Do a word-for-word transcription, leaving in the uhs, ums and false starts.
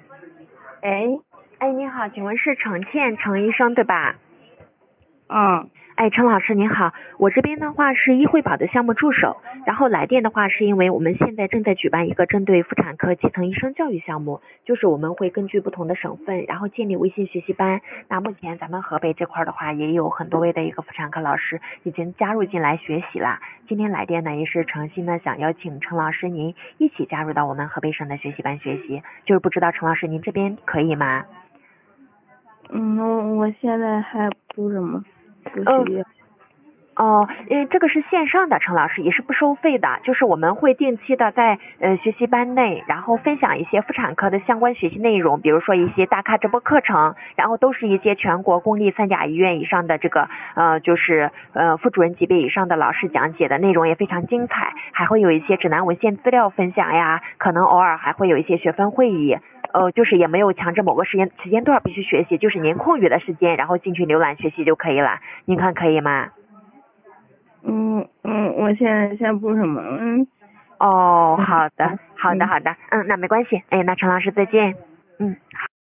哎， 哎，你好，请问是程倩程医生对吧？ 嗯， 哎，陈老师您好，我这边的话是医惠保的项目助手，然后来电的话是因为我们现在正在举办一个针对妇产科基层医生教育项目，就是我们会根据不同的省份，然后建立微信学习班。那目前咱们河北这块的话，也有很多位的一个妇产科老师已经加入进来学习啦。今天来电呢，也是诚心的想邀请陈老师您一起加入到我们河北省的学习班学习，就是不知道陈老师您这边可以吗？ 嗯，我我现在还不怎么不嗯。 需要。 哦，因为这个是线上的，陈老师也是不收费的，就是我们会定期的在呃学习班内，然后分享一些妇产科的相关学习内容，比如说一些大咖直播课程，然后都是一些全国公立三甲医院以上的这个呃就是呃副主任级别以上的老师讲解的内容也非常精彩，还会有一些指南文献资料分享呀，可能偶尔还会有一些学分会议。呃，就是也没有强制某个时间时间段必须学习，就是您空余的时间，然后进去浏览学习就可以了。您看可以吗？ 嗯嗯，我现在先不什么，嗯。 哦，好的，好的， 嗯。 好的，嗯，那没关系，哎，那陈老师再见，嗯，好。